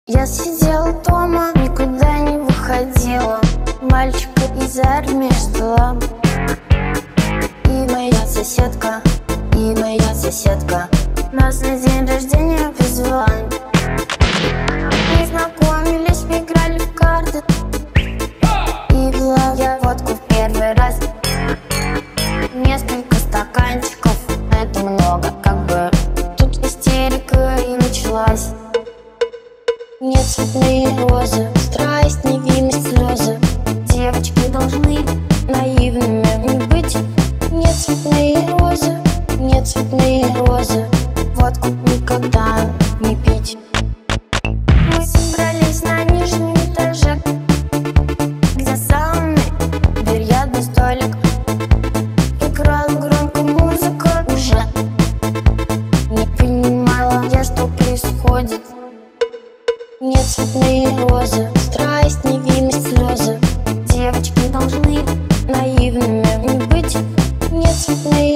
Я сидела дома, никуда не выходила, мальчика из армии ждала. И моя соседка нас на день рождения позвала. Мы знакомились, мы играли в карты, и пила я водку в первый раз. Несколько стаканчиков, это много, как бы. Тут истерика и началась. Нет, цветные розы, страсть, невинность, слезы. Девочки должны наивными не быть. Нет, цветные розы, нет, цветные розы. Водку никогда не пить. Мы собрались на нижнем этаже, где самый бильярдный столик. Играла громко музыка уже. Не понимала я, что происходит. Нет, цветные розы, страсть, невинность, слезы. Девочки должны наивными не быть. Нет, цветные